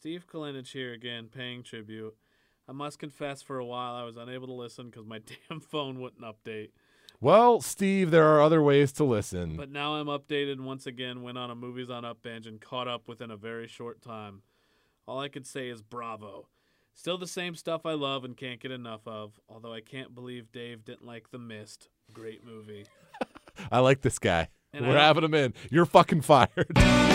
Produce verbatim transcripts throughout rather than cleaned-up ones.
Steve Kalinich here again, paying tribute. I must confess, for a while I was unable to listen because my damn phone wouldn't update. Well, Steve, there are other ways to listen. But now I'm updated and once again went on a Movies on Up binge and caught up within a very short time. All I could say is bravo. Still the same stuff I love and can't get enough of, although I can't believe Dave didn't like The Mist. Great movie. I like this guy. And We're I- having him in. You're fucking fired.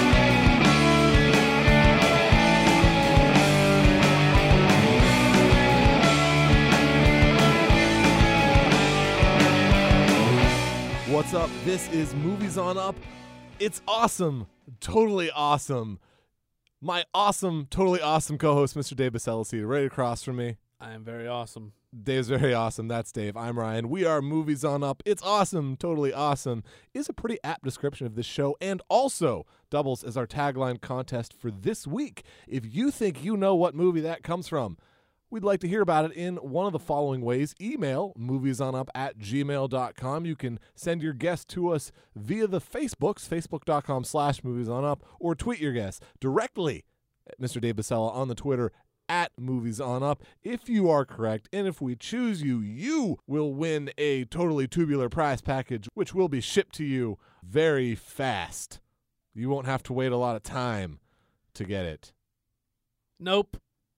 What's up? This is Movies on Up. It's awesome. Totally awesome. My awesome, totally awesome co-host, Mister Dave Bassella, seated right across from me. I am very awesome. Dave's very awesome. That's Dave. I'm Ryan. We are Movies on Up. It's awesome. Totally awesome is a pretty apt description of this show and also doubles as our tagline contest for this week. If you think you know what movie that comes from, we'd like to hear about it in one of the following ways. Email moviesonup at gmail dot com. You can send your guess to us via the Facebooks, facebook.com slash moviesonup, or tweet your guess directly at Mister Dave Bassella on the Twitter at Movies On Up. If you are correct, and if we choose you, you will win a totally tubular prize package, which will be shipped to you very fast. You won't have to wait a lot of time to get it. Nope.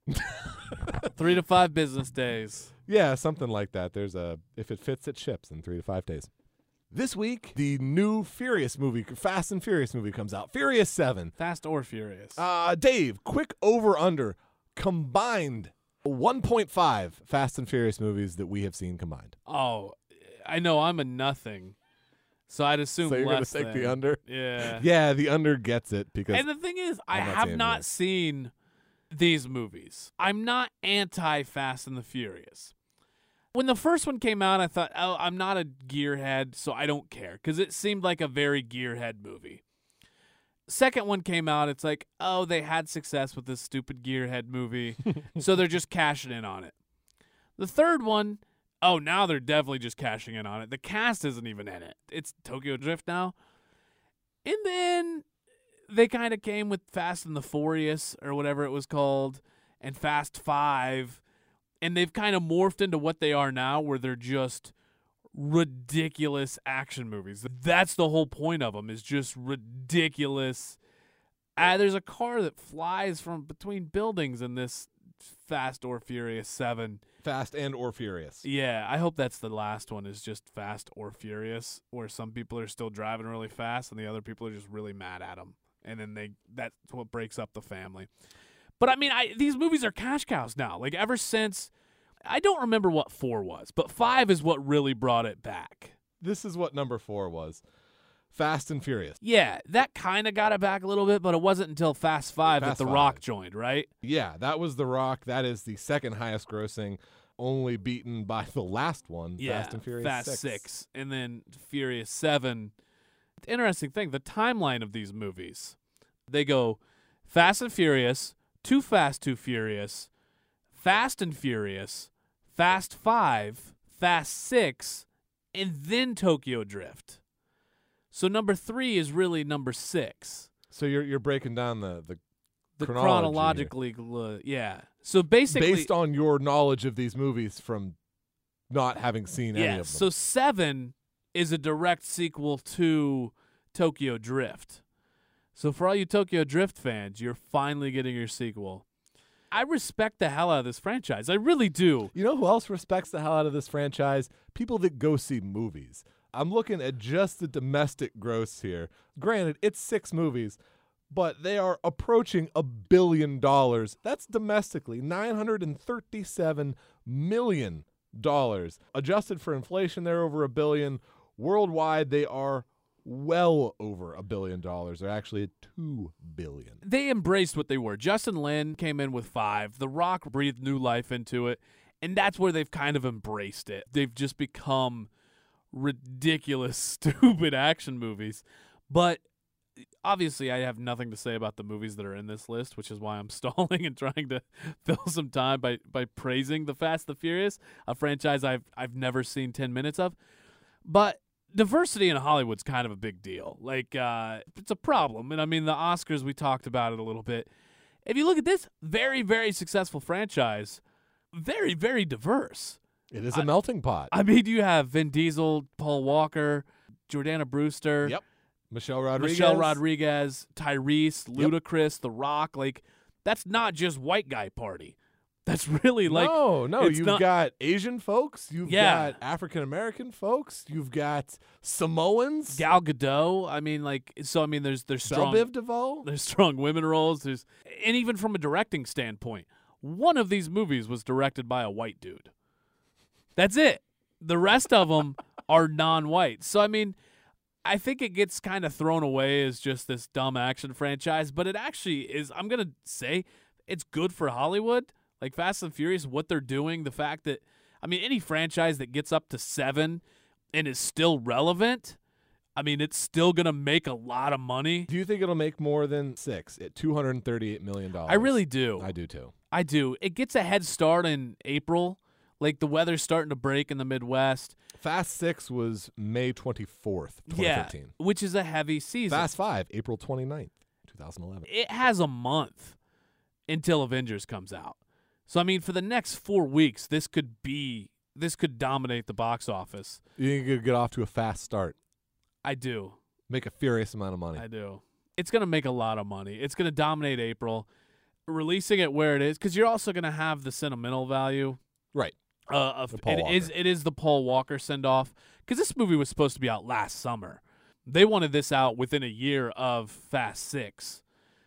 Three to five business days. Yeah, something like that. There's a, if it fits, it ships in three to five days. This week, the new Furious movie, Fast and Furious movie comes out. Furious seven. Fast or Furious. Uh, Dave, quick over-under. Combined one point five Fast and Furious movies that we have seen combined. Oh, I know I'm a nothing, so I'd assume So you're going less to take than. the under? Yeah. Yeah, the under gets it because And the thing is, I I'm not have saying not it. seen these movies. I'm not anti-Fast and the Furious. When the first one came out, I thought, oh, I'm not a gearhead, so I don't care, because it seemed like a very gearhead movie. Second one came out, it's like, oh, they had success with this stupid gearhead movie, so they're just cashing in on it. The third one, oh, now they're definitely just cashing in on it. The cast isn't even in it. It's Tokyo Drift now. And then they kind of came with Fast and the Furious, or whatever it was called, and Fast Five, and they've kind of morphed into what they are now, where they're just ridiculous action movies. That's the whole point of them, is just ridiculous. Uh, there's a car that flies from between buildings in this Fast or Furious seven. Fast and or Furious. Yeah, I hope that's the last one, is just Fast or Furious, where some people are still driving really fast and the other people are just really mad at them. And then they that's what breaks up the family. But I mean, I, these movies are cash cows now. Like, ever since, I don't remember what four was, but five is what really brought it back. This is what number four was. Fast and Furious. Yeah, that kind of got it back a little bit, but it wasn't until Fast Five Fast that The Five. Rock joined, right? Yeah, that was The Rock. That is the second highest grossing, only beaten by the last one, Yeah, Fast and Furious Fast six. six, and then Furious seven. The interesting thing, the timeline of these movies, they go Fast and Furious, Too Fast, Too Furious, Fast and Furious, Fast Five, Fast Six, and then Tokyo Drift. So number three is really number six. So you're you're breaking down the, the The chronology chronologically, uh, yeah. So basically, based on your knowledge of these movies from not having seen any yeah. of them. So seven is a direct sequel to Tokyo Drift. So for all you Tokyo Drift fans, you're finally getting your sequel. I respect the hell out of this franchise. I really do. You know who else respects the hell out of this franchise? People that go see movies. I'm looking at just the domestic gross here. Granted, it's six movies, but they are approaching a billion dollars. That's domestically nine hundred thirty-seven million dollars. Adjusted for inflation, they're over a billion. Worldwide, they are well over a billion dollars. They're actually at two billion. They embraced what they were. Justin Lin came in with five. The Rock breathed new life into it, and that's where they've kind of embraced it. They've just become ridiculous, stupid action movies. But obviously, I have nothing to say about the movies that are in this list, which is why I'm stalling and trying to fill some time by, by praising The Fast and the Furious, a franchise I've I've never seen ten minutes of. But diversity in Hollywood's kind of a big deal. Like, uh, it's a problem. And I mean, the Oscars, we talked about it a little bit. if you look at this, very, very successful franchise, very, very diverse. It is a I- melting pot. I mean, you have Vin Diesel, Paul Walker, Jordana Brewster, Yep. Michelle Rodriguez. Michelle Rodriguez, Tyrese, Yep. Ludacris, The Rock. Like, that's not just white guy party. That's really like no, no. it's You've not- got Asian folks. You've Yeah. got African American folks. You've got Samoans. Gal Gadot. I mean, like, so I mean, there's there's Belle strong Biv DeVoe. there's strong women roles. There's and even from a directing standpoint, one of these movies was directed by a white dude. That's it. The rest of them are non-white. So I mean, I think it gets kind of thrown away as just this dumb action franchise, but it actually is. I'm gonna say it's good for Hollywood. Like Fast and Furious, what they're doing, the fact that, I mean, any franchise that gets up to seven and is still relevant, I mean, it's still going to make a lot of money. Do you think it'll make more than six at two hundred thirty-eight million dollars? I really do. I do too. I do. It gets a head start in April. Like, the weather's starting to break in the Midwest. Fast Six was May twenty-fourth, twenty Yeah, fifteen. which is a heavy season. Fast Five, April twenty-ninth, twenty eleven. It has a month until Avengers comes out. So, I mean, for the next four weeks, this could be, this could dominate the box office. You think you could get off to a fast start, I do. make a furious amount of money? I do. It's going to make a lot of money. It's going to dominate April. Releasing it where it is, because you're also going to have the sentimental value. Right. Uh, of, The Paul it is Walker. it is the Paul Walker send off, because this movie was supposed to be out last summer. They wanted this out within a year of Fast Six,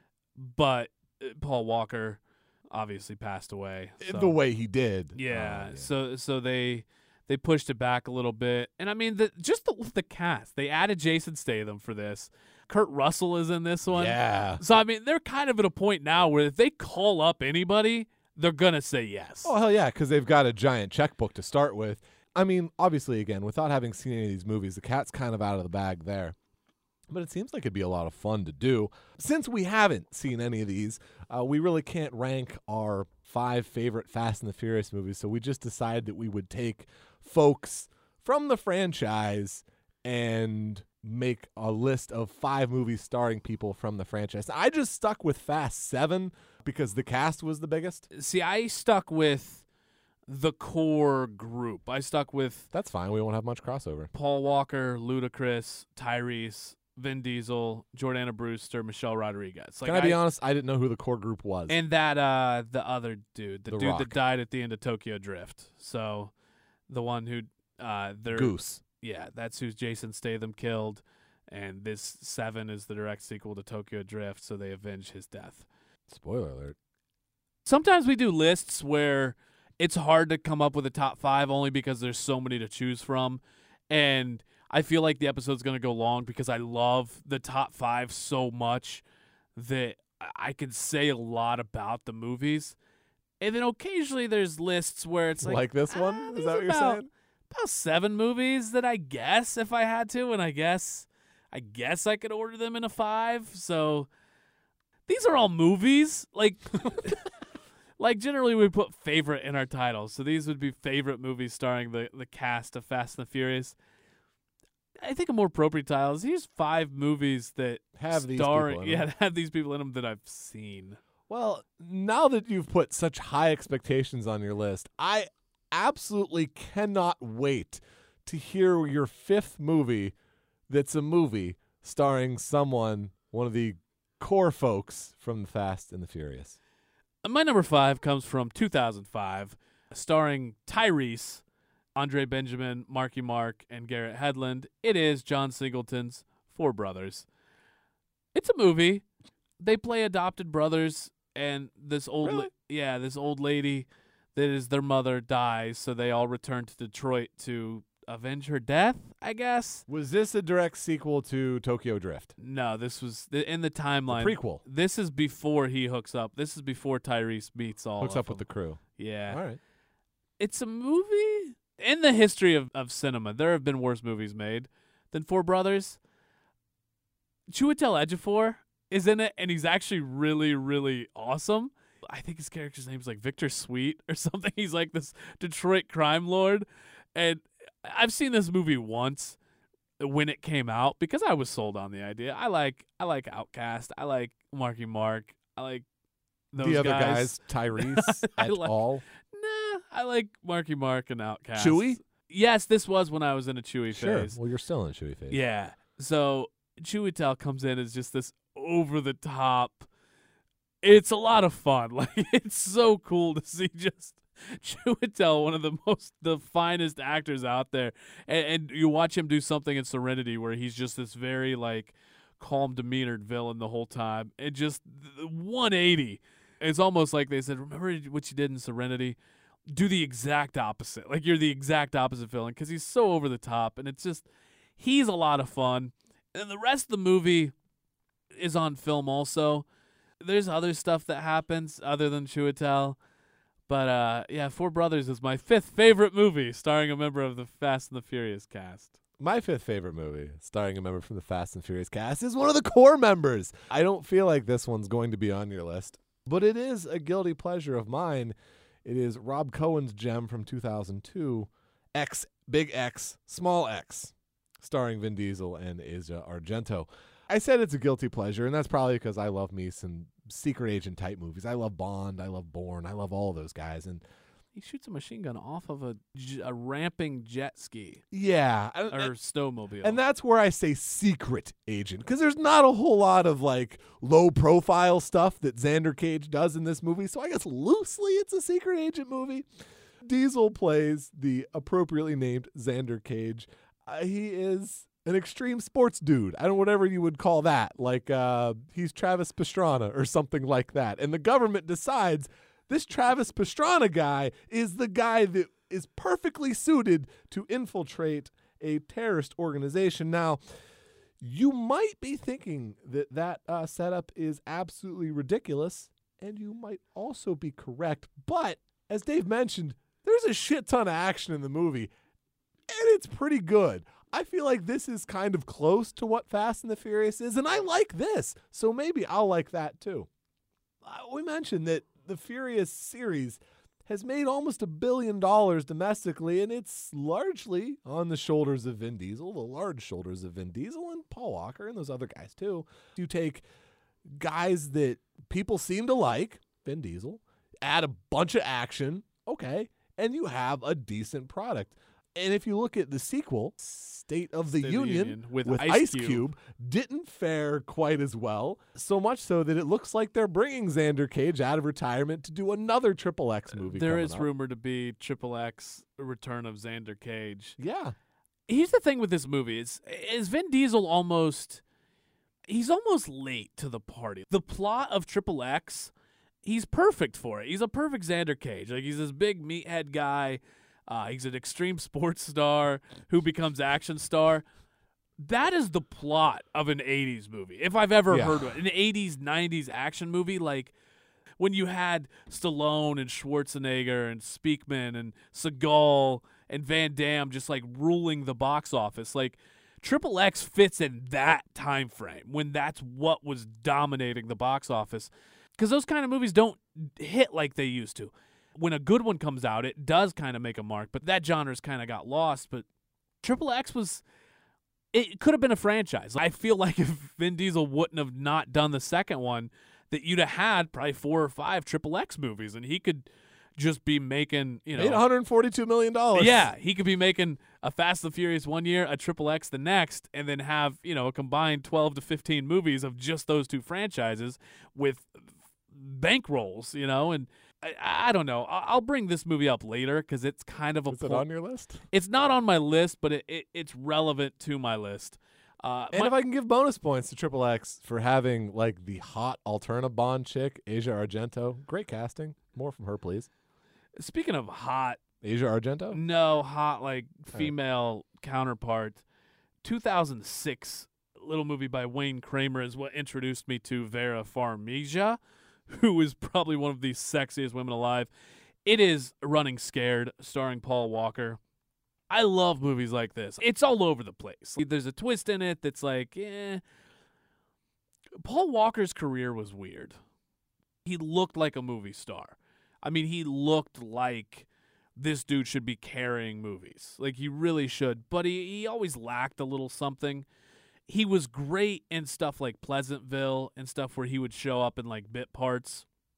but uh, Paul Walker obviously passed away. so- The way he did. yeah, Uh, So so they they pushed it back a little bit, and I mean the just the the cast. They added Jason Statham for this. Kurt Russell is in this one. Yeah. So I mean they're kind of at a point now where if they call up anybody, they're gonna say yes. Oh, hell yeah, because they've got a giant checkbook to start with. I mean, obviously, again, without having seen any of these movies, the cat's kind of out of the bag there. But it seems like it'd be a lot of fun to do. Since we haven't seen any of these, uh, we really can't rank our five favorite Fast and the Furious movies, so we just decided that we would take folks from the franchise and make a list of five movies starring people from the franchise. I just stuck with Fast seven because the cast was the biggest. See, I stuck with the core group. I stuck with That's fine. We won't have much crossover. Paul Walker, Ludacris, Tyrese, Vin Diesel, Jordana Brewster, Michelle Rodriguez. Like Can I be honest? I didn't know who the core group was. And that uh the other dude, the, The dude Rock. that died at the end of Tokyo Drift. So the one who uh they're Goose. yeah, that's who Jason Statham killed, and this seven is the direct sequel to Tokyo Drift, so they avenge his death. Spoiler alert. Sometimes we do lists where it's hard to come up with a top five only because there's so many to choose from, and I feel like the episode's going to go long because I love the top five so much that I can say a lot about the movies. And then occasionally there's lists where it's like, Like this one? ah, Is these that are what you're about, saying? About seven movies that I guess if I had to, and I guess I guess I could order them in a five. So these are all movies. Like like generally we put favorite in our titles. So these would be favorite movies starring the, the cast of Fast and the Furious. I think a more appropriate title is here's five movies that Have these starring, people in yeah, them. that have these people in them that I've seen. Well, now that you've put such high expectations on your list, I absolutely cannot wait to hear your fifth movie that's a movie starring someone, one of the core folks from the Fast and the Furious. My number five comes from two thousand five, starring Tyrese, Andre Benjamin, Marky Mark, and Garrett Hedlund. It is John Singleton's Four Brothers. It's a movie. They play adopted brothers, and this old, Really? la- yeah, this old lady that is their mother dies, so they all return to Detroit to avenge her death, I guess. Was this a direct sequel to Tokyo Drift? No, this was th- in the timeline. Prequel. This is before he hooks up. This is before Tyrese meets all Hooks of up with the them. crew. Yeah. All right. It's a movie. In the history of, of cinema, there have been worse movies made than Four Brothers. Chiwetel Ejiofor is in it, and he's actually really, really awesome. I think his character's name's like Victor Sweet or something. He's like this Detroit crime lord. And I've seen this movie once when it came out because I was sold on the idea. I like I like Outkast. I like Marky Mark. I like those the other guys. guys, Tyrese I at like- all. Nah, I like Marky Mark and Outkast. Chewy? Yes, this was when I was in a Chewy Sure. phase. Well, you're still in a Chewy phase. Yeah. So Chewy comes in as just this over the top. It's a lot of fun. Like, it's so cool to see just Chewy, one of the most, the finest actors out there. And, and you watch him do something in Serenity where he's just this very, like, calm, demeanored villain the whole time. And just one eighty. It's almost like they said, remember what you did in Serenity? Do the exact opposite. Like, you're the exact opposite villain because he's so over the top. And it's just, he's a lot of fun. And the rest of the movie is on film also. There's other stuff that happens other than Chiwetel. But, uh, yeah, Four Brothers is my fifth favorite movie starring a member of the Fast and the Furious cast. My fifth favorite movie, starring a member from the Fast and Furious cast, is one of the core members. I don't feel like this one's going to be on your list, but it is a guilty pleasure of mine. It is Rob Cohen's gem from two thousand two, X, Big X, Small X, starring Vin Diesel and Asia Argento. I said it's a guilty pleasure, and that's probably because I love me some secret agent type movies. I love Bond, I love Bourne, I love all those guys, and He shoots a machine gun off of a, j- a ramping jet ski yeah, or and, snowmobile. and that's where I say secret agent, because there's not a whole lot of like low profile stuff that Xander Cage does in this movie. So I guess loosely it's a secret agent movie. Diesel plays the appropriately named Xander Cage. Uh, he is an extreme sports dude. I don't know, whatever you would call that. Like uh, he's Travis Pastrana or something like that. And the government decides this Travis Pastrana guy is the guy that is perfectly suited to infiltrate a terrorist organization. Now, you might be thinking that that uh, setup is absolutely ridiculous, and you might also be correct. But as Dave mentioned, there's a shit ton of action in the movie, and it's pretty good. I feel like this is kind of close to what Fast and the Furious is, and I like this, so maybe I'll like that too. Uh, we mentioned that the Furious series has made almost a billion dollars domestically, and it's largely on the shoulders of Vin Diesel, the large shoulders of Vin Diesel and Paul Walker and those other guys too. You take guys that people seem to like, Vin Diesel, add a bunch of action, okay, and you have a decent product. And if you look at the sequel, State of the, State of the Union, Union with with Ice Ice Cube. Cube, didn't fare quite as well. So much so that it looks like they're bringing Xander Cage out of retirement to do another Triple X movie. There coming is up. rumored to be Triple X Return of Xander Cage. Yeah. Here's the thing with this movie is is Vin Diesel almost he's almost late to the party. The plot of Triple X, he's perfect for it. He's a perfect Xander Cage. Like, he's this big meathead guy. Uh, he's an extreme sports star who becomes action star. That is the plot of an eighties movie, if I've ever Yeah. heard of it. An eighties, nineties action movie, like when you had Stallone and Schwarzenegger and Speakman and Seagal and Van Damme just like ruling the box office. Like, Triple X fits in that time frame when that's what was dominating the box office, because those kind of movies don't hit like they used to. When a good one comes out, it does kind of make a mark, but that genre's kind of got lost. But Triple X was, it could have been a franchise. I feel like if Vin Diesel wouldn't have not done the second one, that you'd have had probably four or five Triple X movies, and he could just be making, you know, Made one hundred forty-two million dollars. yeah, he could be making a Fast and Furious one year, a Triple X the next, and then have, you know, a combined twelve to fifteen movies of just those two franchises with bankrolls, you know, and I, I don't know. I- I'll bring this movie up later because it's kind of a Is it pl- on your list? It's not on my list, but it, it it's relevant to my list. Uh, And my- if I can give bonus points to Triple X for having like the hot Alterna Bond chick, Asia Argento. Great casting. More from her, please. speaking of hot, Asia Argento? no hot like right. female counterpart, two thousand six little movie by Wayne Kramer is what introduced me to Vera Farmiga, who is probably one of the sexiest women alive. It is Running Scared, starring Paul Walker. I love movies like this. It's all over the place. There's a twist in it that's like, eh. Paul Walker's career was weird. He looked like a movie star. I mean, he looked like this dude should be carrying movies. Like, he really should. But he, he always lacked a little something. He was great in stuff like Pleasantville and stuff where he would show up in, like, bit parts.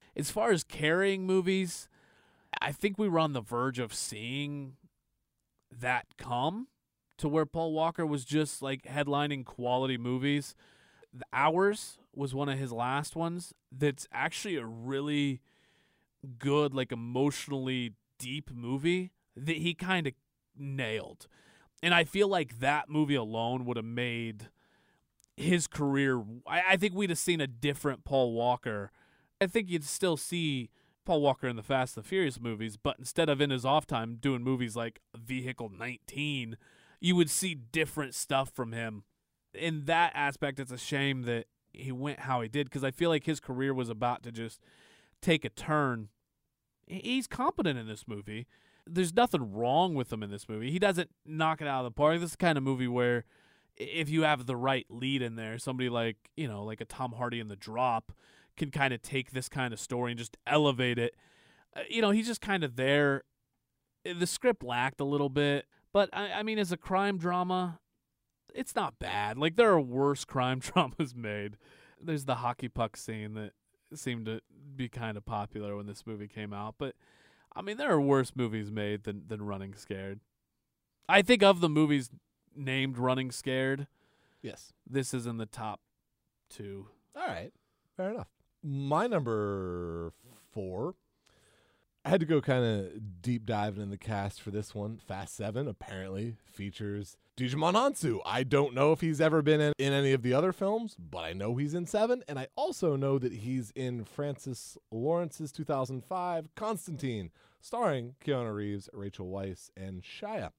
as far as carrying movies, I think we were on the verge of seeing that come to where Paul Walker was just like headlining quality movies. The Hours was one of his last ones that's actually a really good, like emotionally deep movie that he kind of nailed. And I feel like that movie alone would have made his career. I, I think we'd have seen a different Paul Walker. I think you'd still see Paul Walker in the Fast and the Furious movies, but instead of in his off time doing movies like Vehicle nineteen, you would see different stuff from him. In that aspect, it's a shame that he went how he did, because I feel like his career was about to just take a turn. He's competent in this movie. There's nothing wrong with him in this movie. He doesn't knock it out of the park. This is the kind of movie where if you have the right lead in there, somebody like, you know, like a Tom Hardy in The Drop can kind of take this kind of story and just elevate it. Uh, you know, he's just kind of there. The script lacked a little bit, but I, I mean, as a crime drama, it's not bad. Like, there are worse crime dramas made. There's the hockey puck scene that seemed to be kind of popular when this movie came out, but I mean, there are worse movies made than, than Running Scared. I think of the movies named Running Scared, Yes. this is in the top two. All right. Fair enough. My number four, I had to go kind of deep diving in the cast for this one. Fast Seven apparently features Djimon Hounsou. I don't know if he's ever been in, in any of the other films, but I know he's in Seven, and I also know that he's in Francis Lawrence's two thousand five Constantine, starring Keanu Reeves, Rachel Weisz, and Shia.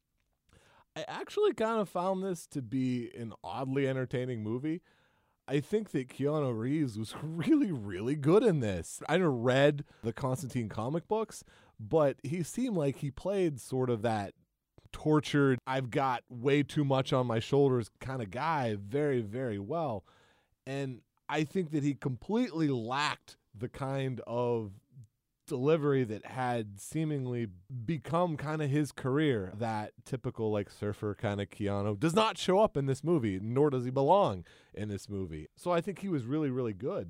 I actually kind of found this to be an oddly entertaining movie. I think that Keanu Reeves was really, really good in this. I never read the Constantine comic books, but he seemed like he played sort of that tortured, I've got way too much on my shoulders kind of guy very, very well. And I think that he completely lacked the kind of delivery that had seemingly become kind of his career. That typical like surfer kind of Keanu does not show up in this movie, nor does he belong in this movie. So I think he was really, really good.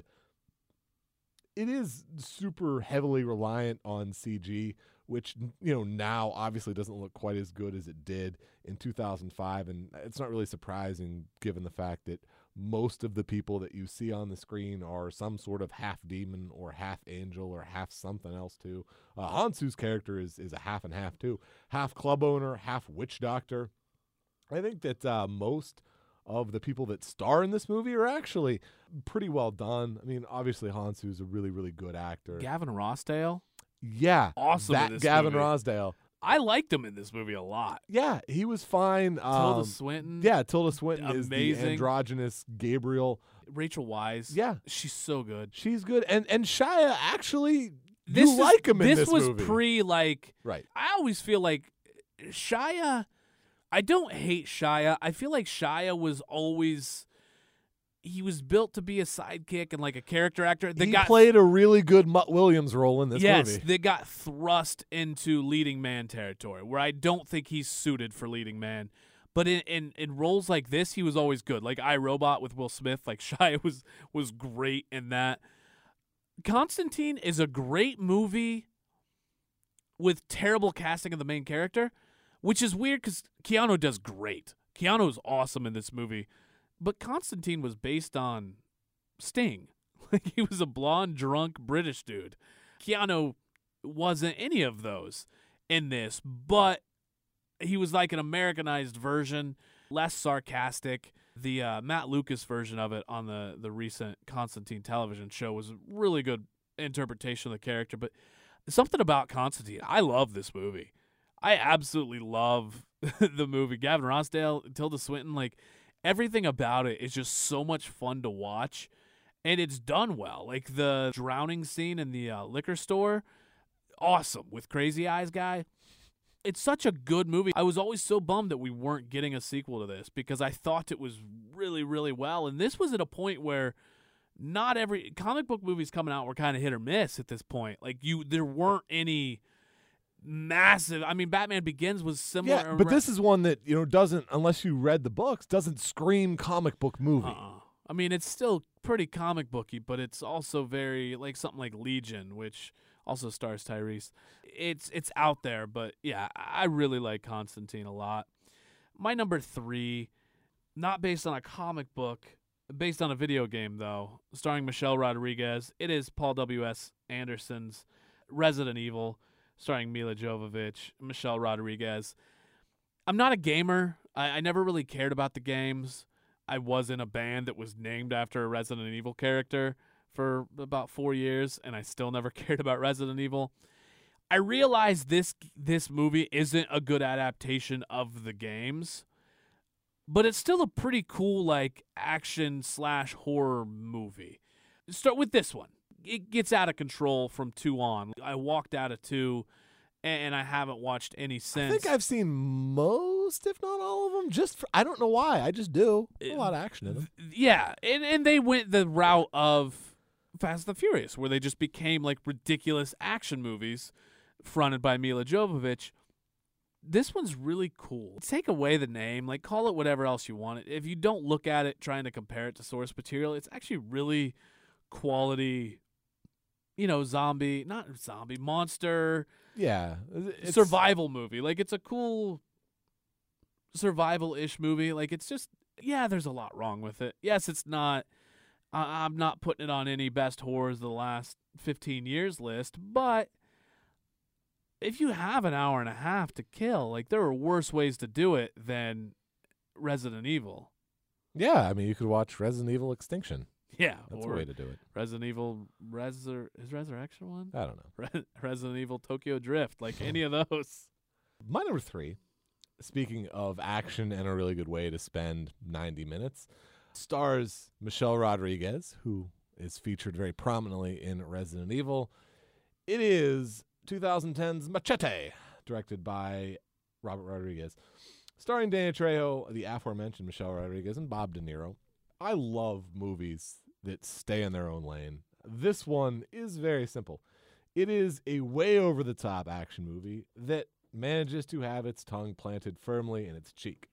It is super heavily reliant on C G, which, you know, now obviously doesn't look quite as good as it did in two thousand five. And it's not really surprising given the fact that most of the people that you see on the screen are some sort of half demon or half angel or half something else too. Uh, Hounsou's character is, is a half and half too. Half club owner, half witch doctor. I think that uh, most of the people that star in this movie are actually pretty well done. I mean, obviously Hounsou's a really, really good actor. Gavin Rossdale? Yeah. Awesome in That this Gavin movie. Rossdale. I liked him in this movie a lot. Yeah, he was fine. Um, Tilda Swinton. Yeah, Tilda Swinton is the Amazing. androgynous Gabriel. Rachel Weisz. Yeah. She's so good. She's good. And and Shia, actually, This you is- like him in this This was movie. pre, like, Right. I always feel like Shia, I don't hate Shia. I feel like Shia was always, he was built to be a sidekick and like a character actor. That he got, played a really good Mutt Williams role in this yes, movie. that got thrust into leading man territory, where I don't think he's suited for leading man. But in, in, in roles like this, he was always good. Like iRobot with Will Smith, like Shia was was great in that. Constantine is a great movie with terrible casting of the main character, which is weird because Keanu does great. Keanu's awesome in this movie. But Constantine was based on Sting. Like, he was a blonde, drunk British dude. Keanu wasn't any of those in this, but he was like an Americanized version, less sarcastic. The uh, Matt Lucas version of it on the, the recent Constantine television show was a really good interpretation of the character. But something about Constantine, I love this movie. I absolutely love the movie. Gavin Rossdale, Tilda Swinton, like, everything about it is just so much fun to watch, and it's done well. Like the drowning scene in the uh, liquor store, awesome, with Crazy Eyes guy. It's such a good movie. I was always so bummed that we weren't getting a sequel to this because I thought it was really, really well. And this was at a point where not every comic book movies coming out were kind of hit or miss at this point. Like you, there weren't any massive. I mean, Batman Begins was similar. Yeah, but this is one that, you know, doesn't, unless you read the books, doesn't scream comic book movie. Uh-uh. I mean, it's still pretty comic booky, but it's also very like something like Legion, which also stars Tyrese. It's it's out there, but yeah, I really like Constantine a lot. My number three, not based on a comic book, based on a video game though, starring Michelle Rodriguez. It is Paul W S. Anderson's Resident Evil, starring Mila Jovovich, Michelle Rodriguez. I'm not a gamer. I, I never really cared about the games. I was in a band that was named after a Resident Evil character for about four years, and I still never cared about Resident Evil. I realize this this movie isn't a good adaptation of the games, but it's still a pretty cool like action slash horror movie. Start with this one. It gets out of control from two on. I walked out of two, and I haven't watched any since. I think I've seen most, if not all of them. Just for, I don't know why. I just do. A lot of action in them. Yeah, and and they went the route of Fast and the Furious, where they just became like ridiculous action movies fronted by Mila Jovovich. This one's really cool. Take away the name, like call it whatever else you want. If you don't look at it trying to compare it to source material, it's actually really quality, you know, zombie, not zombie, monster, yeah, it's, survival movie. Like it's a cool survival-ish movie. Like it's just, yeah, there's a lot wrong with it. Yes, it's not, I- I'm not putting it on any best horrors of the last fifteen years list, but if you have an hour and a half to kill, like there are worse ways to do it than Resident Evil. Yeah, I mean, you could watch Resident Evil Extinction. Yeah, That's or a way to do it. Resident Evil Resur is Resurrection one? I don't know. Re- Resident Evil Tokyo Drift, like any of those. My number three, speaking of action and a really good way to spend ninety minutes, stars Michelle Rodriguez, who is featured very prominently in Resident Evil. It is twenty ten's Machete, directed by Robert Rodriguez, starring Danny Trejo, the aforementioned Michelle Rodriguez, and Bob De Niro. I love movies that stay in their own lane. This one is very simple. It is a way over-the-top action movie that manages to have its tongue planted firmly in its cheek.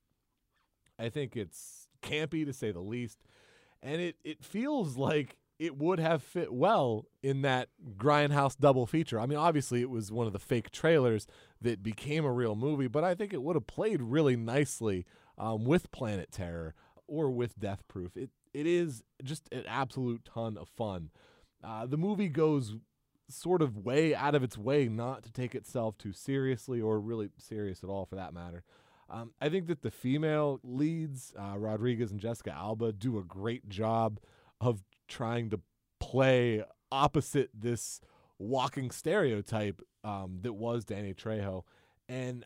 I think it's campy, to say the least, and it, it feels like it would have fit well in that Grindhouse double feature. I mean, obviously, it was one of the fake trailers that became a real movie, but I think it would have played really nicely um, with Planet Terror or with Death Proof. It It is just an absolute ton of fun. Uh, the movie goes sort of way out of its way not to take itself too seriously, or really serious at all for that matter. Um, I think that the female leads, uh, Rodriguez and Jessica Alba, do a great job of trying to play opposite this walking stereotype um, that was Danny Trejo. And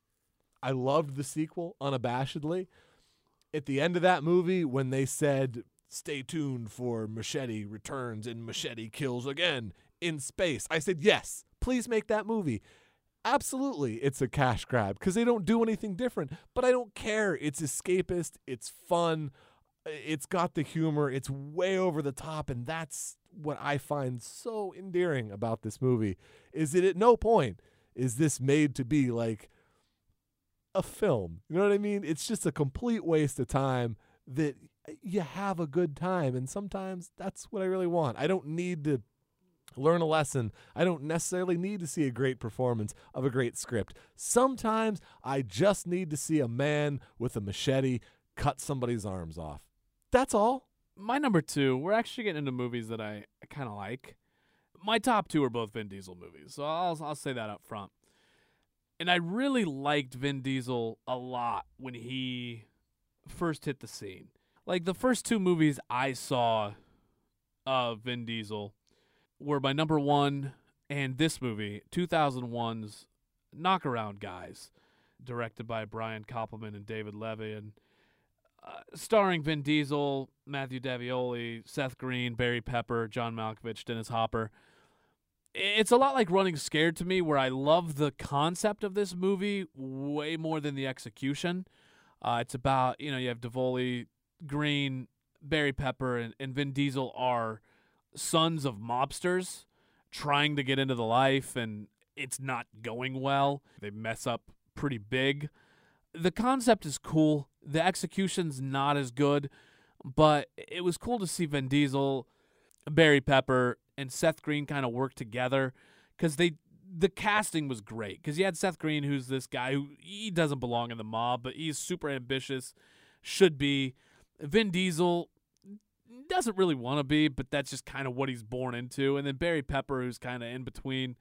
I loved the sequel unabashedly. At the end of that movie, when they said, "Stay tuned for Machete returns and Machete kills again in space," I said, yes, please make that movie. Absolutely, it's a cash grab because they don't do anything different, but I don't care. It's escapist. It's fun. It's got the humor. It's way over the top, and that's what I find so endearing about this movie, is that at no point is this made to be like a film. You know what I mean? It's just a complete waste of time that you have a good time, and sometimes that's what I really want. I don't need to learn a lesson. I don't necessarily need to see a great performance of a great script. Sometimes I just need to see a man with a machete cut somebody's arms off. That's all. My number two, we're actually getting into movies that I, I kind of like. My top two are both Vin Diesel movies, so I'll I'll say that up front. And I really liked Vin Diesel a lot when he first hit the scene. Like, the first two movies I saw of Vin Diesel were my number one and this movie, two thousand one's Knockaround Guys, directed by Brian Koppelman and David Levy, and uh, starring Vin Diesel, Matthew Davioli, Seth Green, Barry Pepper, John Malkovich, Dennis Hopper. It's a lot like Running Scared to me, where I love the concept of this movie way more than the execution. Uh, it's about, you know, you have Davoli, Green, Barry Pepper, and, and Vin Diesel are sons of mobsters trying to get into the life, and it's not going well. They mess up pretty big. The concept is cool. The execution's not as good, But it was cool to see Vin Diesel, Barry Pepper, and Seth Green kind of work together because they the casting was great. Because you had Seth Green, who's this guy who he doesn't belong in the mob, but he's super ambitious, should be. Vin Diesel doesn't really want to be, but that's just kind of what he's born into. And then Barry Pepper, who's kind of in between.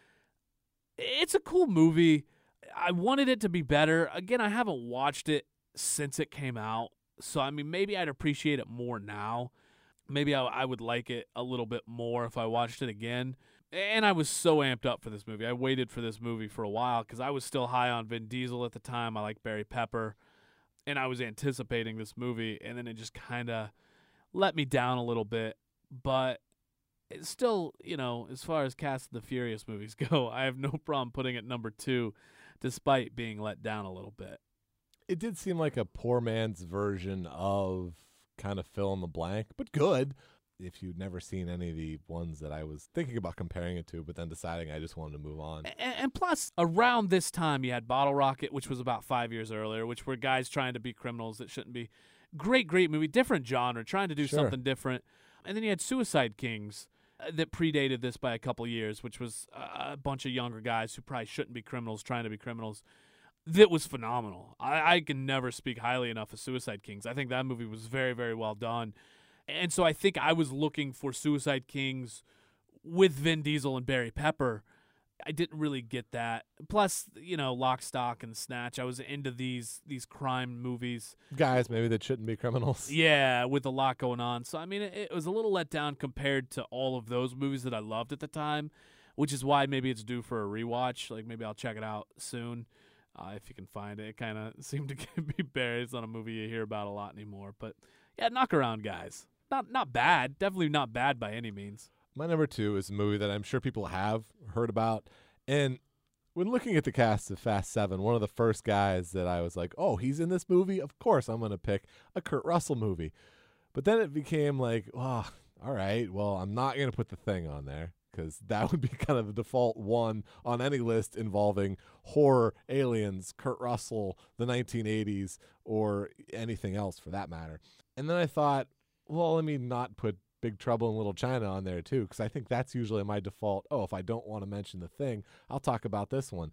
It's a cool movie. I wanted it to be better. Again, I haven't watched it since it came out. So, I mean, maybe I'd appreciate it more now. Maybe I, I would like it a little bit more if I watched it again. And I was so amped up for this movie. I waited for this movie for a while because I was still high on Vin Diesel at the time. I like Barry Pepper. And I was anticipating this movie. And then it just kind of let me down a little bit. But it's still, you know, as far as Cast of the Furious movies go, I have no problem putting it number two despite being let down a little bit. It did seem like a poor man's version of kind of fill in the blank, but good. If you'd never seen any of the ones that I was thinking about comparing it to, but then deciding I just wanted to move on. And, and plus, around this time, you had Bottle Rocket, which was about five years earlier, which were guys trying to be criminals that shouldn't be. Great, great movie, different genre, trying to do Sure. something different. And then you had Suicide Kings uh, that predated this by a couple years, which was uh, a bunch of younger guys who probably shouldn't be criminals trying to be criminals. That was phenomenal. I, I can never speak highly enough of Suicide Kings. I think that movie was very, very well done. And so I think I was looking for Suicide Kings with Vin Diesel and Barry Pepper. I didn't really get that. Plus, you know, Lock, Stock, and Snatch. I was into these these crime movies. Guys, maybe that shouldn't be criminals. Yeah, with a lot going on. So, I mean, it, it was a little let down compared to all of those movies that I loved at the time, which is why maybe it's due for a rewatch. Like, maybe I'll check it out soon. Uh, if you can find it. It kind of seemed to be buried. It's not a movie you hear about a lot anymore. But, yeah, knock around, guys. Not not bad. Definitely not bad by any means. My number two is a movie that I'm sure people have heard about. And when looking at the cast of Fast Seven, one of the first guys that I was like, oh, he's in this movie? Of course I'm going to pick a Kurt Russell movie. But then it became like, oh, all right, well, I'm not going to put The Thing on there, because that would be kind of the default one on any list involving horror, aliens, Kurt Russell, the nineteen eighties, or anything else for that matter. And then I thought, well, let me not put Big Trouble in Little China on there too, because I think that's usually my default. Oh, if I don't want to mention The Thing, I'll talk about this one.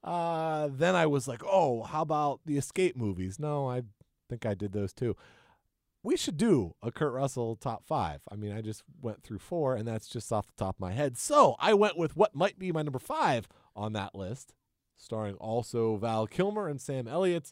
Uh, then I was like, oh, how about the Escape movies? No, I think I did those too. We should do a Kurt Russell top five. I mean, I just went through four, and that's just off the top of my head. So I went with what might be my number five on that list, starring also Val Kilmer and Sam Elliott.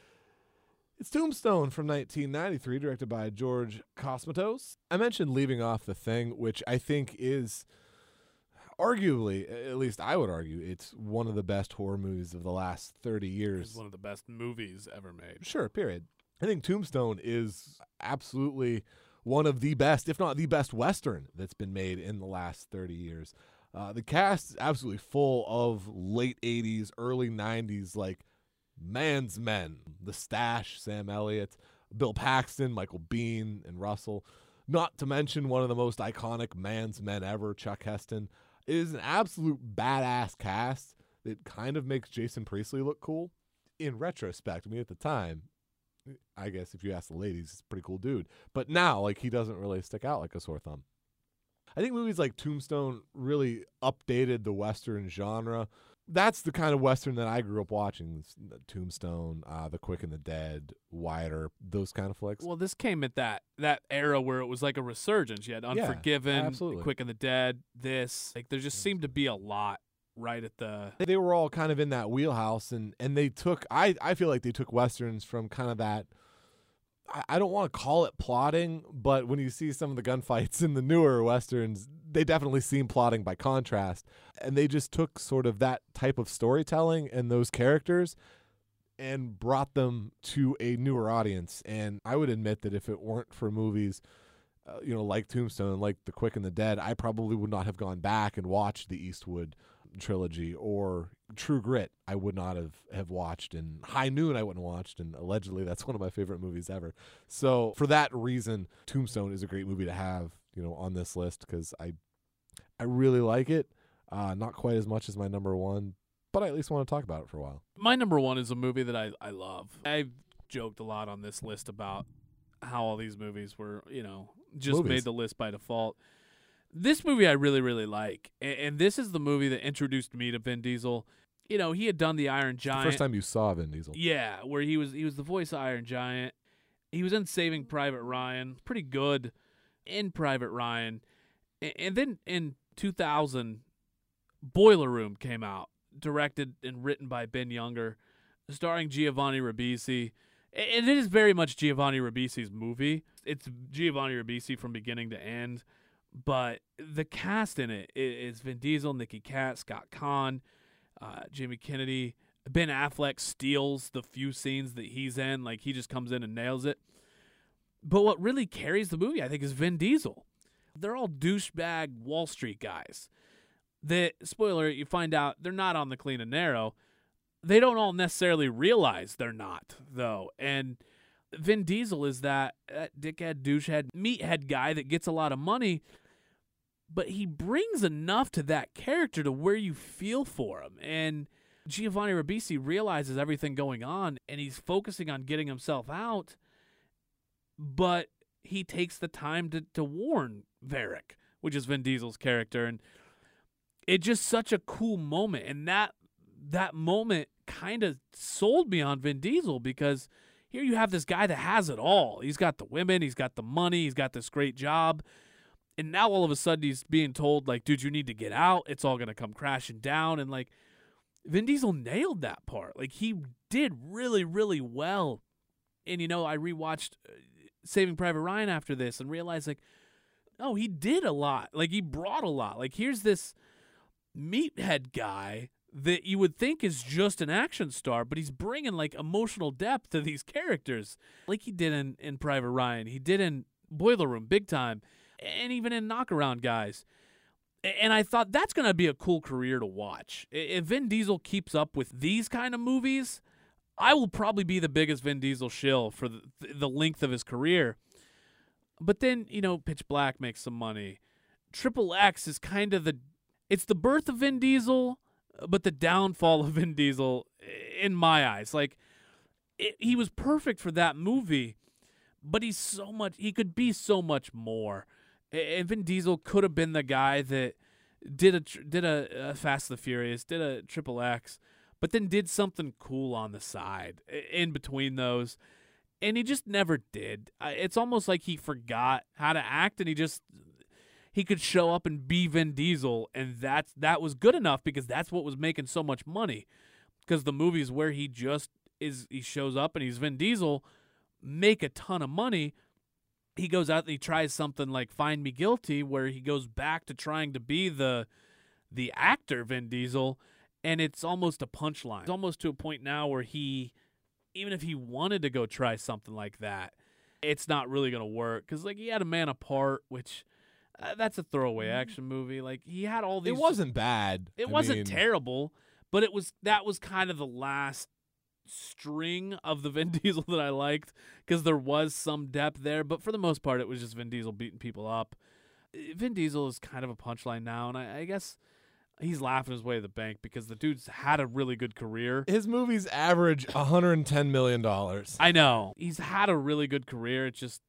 It's Tombstone from nineteen ninety-three, directed by George Cosmatos. I mentioned leaving off The Thing, which I think is arguably, at least I would argue, it's one of the best horror movies of the last thirty years. It's one of the best movies ever made. Sure, period. I think Tombstone is absolutely one of the best, if not the best Western that's been made in the last thirty years. Uh, the cast is absolutely full of late eighties, early nineties, like, man's men. The Stash, Sam Elliott, Bill Paxton, Michael Biehn, and Russell. Not to mention one of the most iconic man's men ever, Chuck Heston. It is an absolute badass cast that kind of makes Jason Priestley look cool. In retrospect, I mean, at the time, I guess if you ask the ladies, he's a pretty cool dude. But now, like, he doesn't really stick out like a sore thumb. I think movies like Tombstone really updated the Western genre. That's the kind of Western that I grew up watching. Tombstone, uh, The Quick and the Dead, Wider, those kind of flicks. Well, this came at that that era where it was like a resurgence. You had Unforgiven, yeah, absolutely. The Quick and the Dead, this. Like, there just seemed to be a lot right at the... They were all kind of in that wheelhouse, and, and they took, I, I feel like they took Westerns from kind of that, I, I don't want to call it plotting, but when you see some of the gunfights in the newer Westerns, they definitely seem plotting by contrast. And they just took sort of that type of storytelling and those characters and brought them to a newer audience. And I would admit that if it weren't for movies, uh, you know, like Tombstone, like The Quick and the Dead, I probably would not have gone back and watched the Eastwood trilogy, or True Grit I would not have, have watched, and High Noon I wouldn't have watched, and allegedly that's one of my favorite movies ever. So for that reason, Tombstone is a great movie to have, you know, on this list, because I I really like it. Uh, not quite as much as my number one, but I at least want to talk about it for a while. My number one is a movie that I, I love. I've joked a lot on this list about how all these movies were, you know, just Movies. made the list by default. This movie I really, really like. And, and this is the movie that introduced me to Vin Diesel. You know, he had done the Iron Giant. The first time you saw Vin Diesel. Yeah, where he was he was the voice of Iron Giant. He was in Saving Private Ryan. Pretty good in Private Ryan. And, and then in two thousand, Boiler Room came out, directed and written by Ben Younger, starring Giovanni Ribisi. And it is very much Giovanni Ribisi's movie. It's Giovanni Ribisi from beginning to end. But the cast in it is Vin Diesel, Nicky Katt, Scott Conn, uh, Jamie Kennedy. Ben Affleck steals the few scenes that he's in. Like, he just comes in and nails it. But what really carries the movie, I think, is Vin Diesel. They're all douchebag Wall Street guys. That, spoiler, you find out they're not on the clean and narrow. They don't all necessarily realize they're not, though. And Vin Diesel is that, that dickhead, douchehead, meathead guy that gets a lot of money, but he brings enough to that character to where you feel for him. And Giovanni Ribisi realizes everything going on, and he's focusing on getting himself out, but he takes the time to, to warn Varric, which is Vin Diesel's character. And it's just such a cool moment. And that that moment kind of sold me on Vin Diesel, because here you have this guy that has it all. He's got the women, he's got the money, he's got this great job. And now all of a sudden he's being told, like, dude, you need to get out. It's all going to come crashing down. And, like, Vin Diesel nailed that part. Like, he did really, really well. And, you know, I rewatched Saving Private Ryan after this and realized, like, oh, he did a lot. Like, he brought a lot. Like, here's this meathead guy that you would think is just an action star, but he's bringing, like, emotional depth to these characters. Like he did in, in Private Ryan. He did in Boiler Room, big time. And even in Knockaround Guys. And I thought that's going to be a cool career to watch. If Vin Diesel keeps up with these kind of movies, I will probably be the biggest Vin Diesel shill for the, the length of his career. But then, you know, Pitch Black makes some money. Triple X is kind of the, it's the birth of Vin Diesel, but the downfall of Vin Diesel in my eyes. Like, it, he was perfect for that movie, but he's so much, he could be so much more. And Vin Diesel could have been the guy that did a did a, a Fast and the Furious, did a Triple X, but then did something cool on the side in between those, and he just never did. It's almost like he forgot how to act, and he just he could show up and be Vin Diesel, and that's that was good enough because that's what was making so much money. Because the movies where he just is he shows up and he's Vin Diesel make a ton of money. He goes out and he tries something like Find Me Guilty, where he goes back to trying to be the the actor Vin Diesel, and it's almost a punchline. It's almost to a point now where he, even if he wanted to go try something like that, it's not really going to work. Because, like, he had A Man Apart, which, uh, that's a throwaway action movie. Like, he had all these... It wasn't bad. It I wasn't mean... terrible, but it was that was kind of the last string of the Vin Diesel that I liked, because there was some depth there, but for the most part it was just Vin Diesel beating people up. Vin Diesel is kind of a punchline now, and I, I guess he's laughing his way to the bank because the dude's had a really good career. His movies average one hundred ten million dollars. I know. He's had a really good career. It's just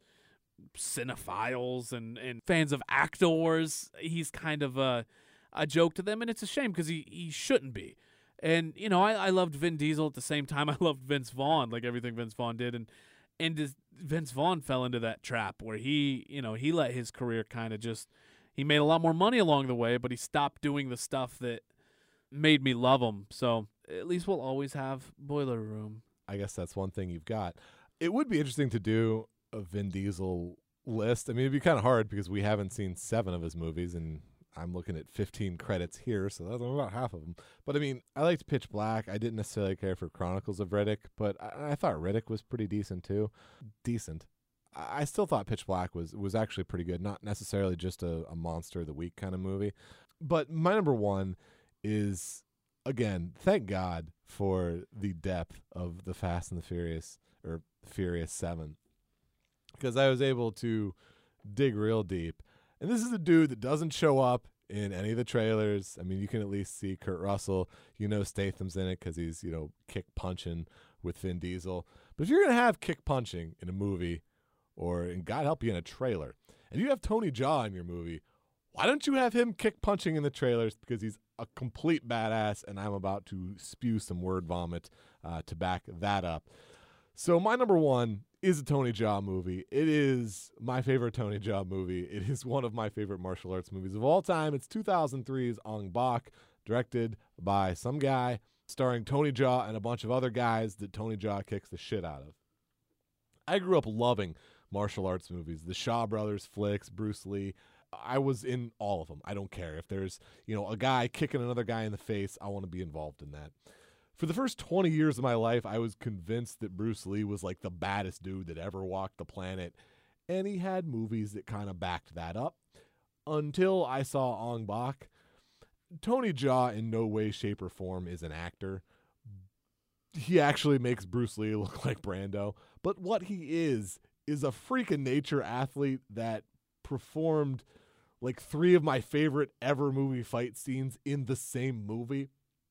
cinephiles and, and fans of actors, he's kind of a, a joke to them, and it's a shame because he, he shouldn't be. And, you know, I, I loved Vin Diesel at the same time I loved Vince Vaughn, like everything Vince Vaughn did. And and this, Vince Vaughn fell into that trap where he, you know, he let his career kind of just, he made a lot more money along the way, but he stopped doing the stuff that made me love him. So at least we'll always have Boiler Room. I guess that's one thing you've got. It would be interesting to do a Vin Diesel list. I mean, it'd be kind of hard because we haven't seen seven of his movies, and I'm looking at fifteen credits here, so that's about half of them. But, I mean, I liked Pitch Black. I didn't necessarily care for Chronicles of Riddick, but I, I thought Riddick was pretty decent, too. Decent. I, I still thought Pitch Black was, was actually pretty good, not necessarily just a, a Monster of the Week kind of movie. But my number one is, again, thank God for the depth of the Fast and the Furious, or Furious seven, because I was able to dig real deep. And this is a dude that doesn't show up in any of the trailers. I mean, you can at least see Kurt Russell. You know Statham's in it because he's, you know, kick punching with Vin Diesel. But if you're going to have kick punching in a movie, or, and God help you, in a trailer, and you have Tony Jaa in your movie, why don't you have him kick punching in the trailers? Because he's a complete badass, and I'm about to spew some word vomit uh, to back that up. So my number one is a Tony Jaa movie. It is my favorite Tony Jaa movie. It is one of my favorite martial arts movies of all time. It's two thousand three's Ong Bak, directed by some guy, starring Tony Jaa and a bunch of other guys that Tony Jaa kicks the shit out of. I grew up loving martial arts movies, the Shaw Brothers flicks, Bruce Lee. I was in all of them. I don't care. If there's, you know, a guy kicking another guy in the face, I want to be involved in that. For the first twenty years of my life, I was convinced that Bruce Lee was like the baddest dude that ever walked the planet, and he had movies that kind of backed that up until I saw Ong Bak. Tony Jaa in no way, shape, or form is an actor. He actually makes Bruce Lee look like Brando, but what he is is a freak of nature athlete that performed like three of my favorite ever movie fight scenes in the same movie.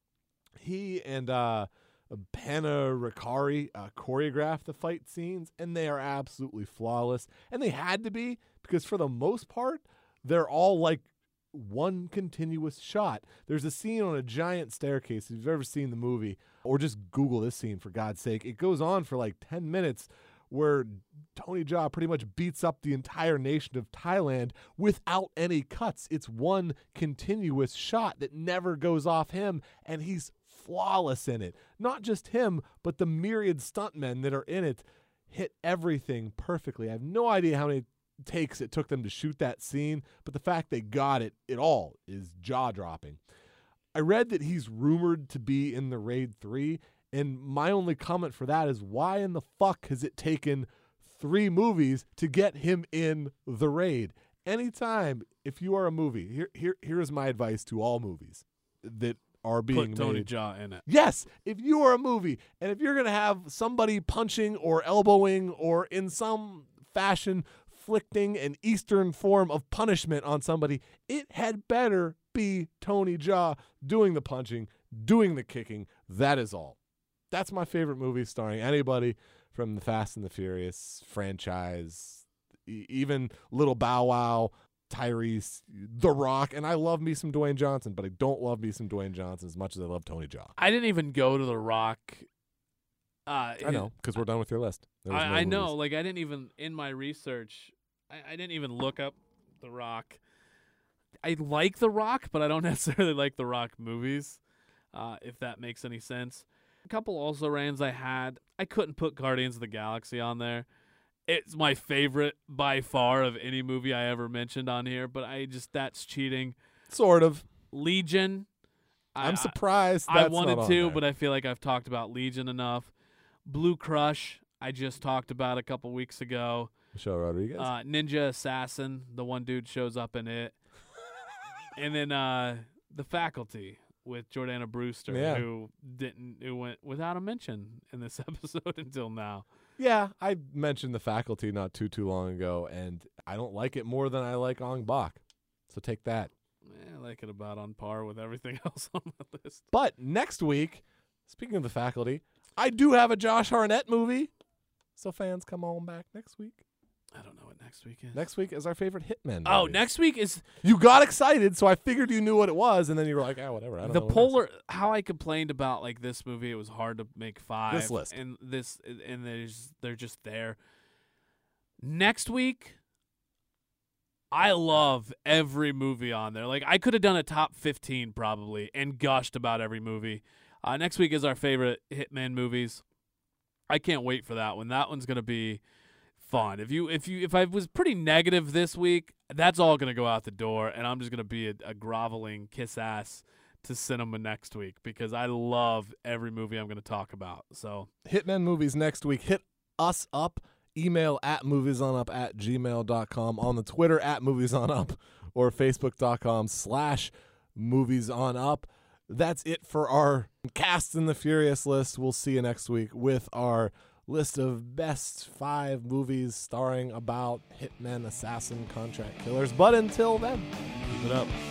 He and uh, Panna Ricari uh, choreographed the fight scenes, and they are absolutely flawless. And they had to be, because for the most part, they're all like one continuous shot. There's a scene on a giant staircase. If you've ever seen the movie, or just Google this scene for God's sake, it goes on for like ten minutes where Tony Jaa pretty much beats up the entire nation of Thailand without any cuts. It's one continuous shot that never goes off him, and he's flawless in it. Not just him, but the myriad stuntmen that are in it hit everything perfectly. I have no idea how many takes it took them to shoot that scene, but the fact they got it at all is jaw-dropping. I read that he's rumored to be in the Raid three, and my only comment for that is, why in the fuck has it taken three movies to get him in the Raid? Anytime, if you are a movie, here, here, here is my advice to all movies that are being Put Tony made. Jaa in it. Yes, if you are a movie, and if you're going to have somebody punching or elbowing or in some fashion inflicting an Eastern form of punishment on somebody, it had better be Tony Jaa doing the punching, doing the kicking. That is all. That's my favorite movie starring anybody from the Fast and the Furious franchise, e- even Little Bow Wow, Tyrese, The Rock, and I love me some Dwayne Johnson, but I don't love me some Dwayne Johnson as much as I love Tony Jaa. I didn't even go to The Rock. Uh, I know, because we're done with your list. There was I, no I know, movies. like I didn't even, in my research, I, I didn't even look up The Rock. I like The Rock, but I don't necessarily like The Rock movies, uh, if that makes any sense. A couple also rans I had. I couldn't put Guardians of the Galaxy on there. It's my favorite by far of any movie I ever mentioned on here, but I just, that's cheating. Sort of. Legion. I'm I, surprised I that's wanted not on to, there. but I feel like I've talked about Legion enough. Blue Crush, I just talked about a couple weeks ago. Michelle Rodriguez. Uh, Ninja Assassin, the one dude shows up in it. And then uh, The Faculty with Jordana Brewster, Yeah. who didn't, who went without a mention in this episode until now. Yeah, I mentioned The Faculty not too, too long ago, and I don't like it more than I like Ong Bak. So take that. Eh, I like it about on par with everything else on my list. But next week, speaking of The Faculty, I do have a Josh Hartnett movie. So fans, come on back next week. I don't know what next week is. Next week is our favorite Hitman oh, movies. next week is You got excited, so I figured you knew what it was, and then you were like, oh, whatever. I don't the know what it is." polar. How I complained about like this movie, it was hard to make five. This list. and this, and there's they're just there. Next week, I love every movie on there. Like I could have done a top fifteen probably and gushed about every movie. Uh, next week is our favorite Hitman movies. I can't wait for that one. That one's gonna be fun. If you if you if I was pretty negative this week, that's all gonna go out the door, and I'm just gonna be a, a groveling kiss ass to cinema next week because I love every movie I'm gonna talk about. So Hitman movies next week. Hit us up. Email at moviesonup at gmail dot com, on the Twitter at moviesonup, or facebook.com slash moviesonup. That's it for our Cast and the Furious list. We'll see you next week with our list of best five movies starring about hitmen, assassin, contract killers. But until then, keep it up.